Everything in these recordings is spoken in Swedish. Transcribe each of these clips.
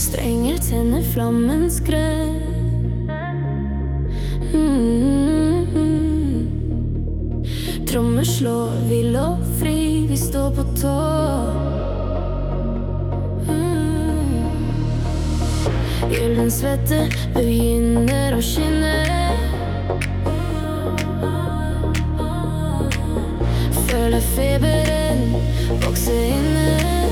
Strängar tänder flammens grön. Trummor slår, vi lovfri, vi står på tå. Julen-svette begynner å skinne. Føler feberen vokse inne.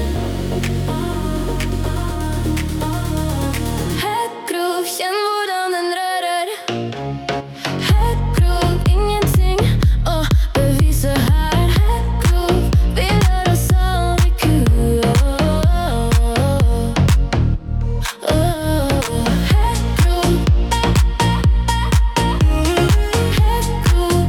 Headgroove, kjenn hvordan den rører. Headgroove, ingenting å bevise her. Headgroove, vi gjør oss aldri kul. Headgroove, headgroove,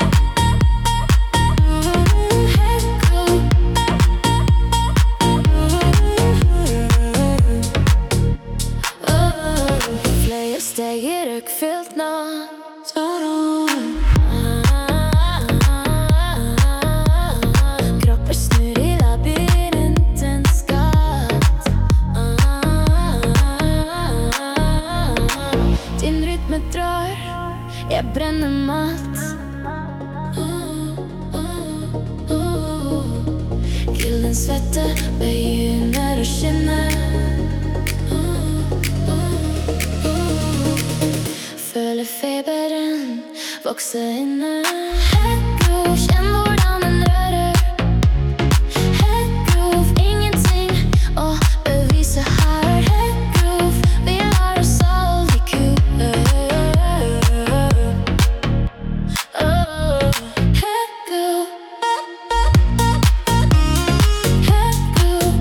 flere steg i røykfylt natt. Kropper snur i labyrintens skatt. Din rytme drar, jeg brenner matt. Julen-svette begynner å skinne. Føler feberen vokse inne. Headgroove, kjenn hvordan den rører. Headgroove, ingenting å bevise her. Headgroove, vi lar oss aldri kule. Headgroove, headgroove, headgroove.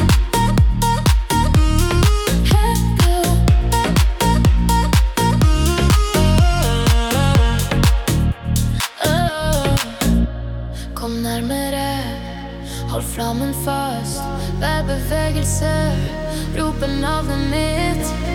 Kom nærmere, hold flammen fast. Hver bevegelse roper navnet mitt.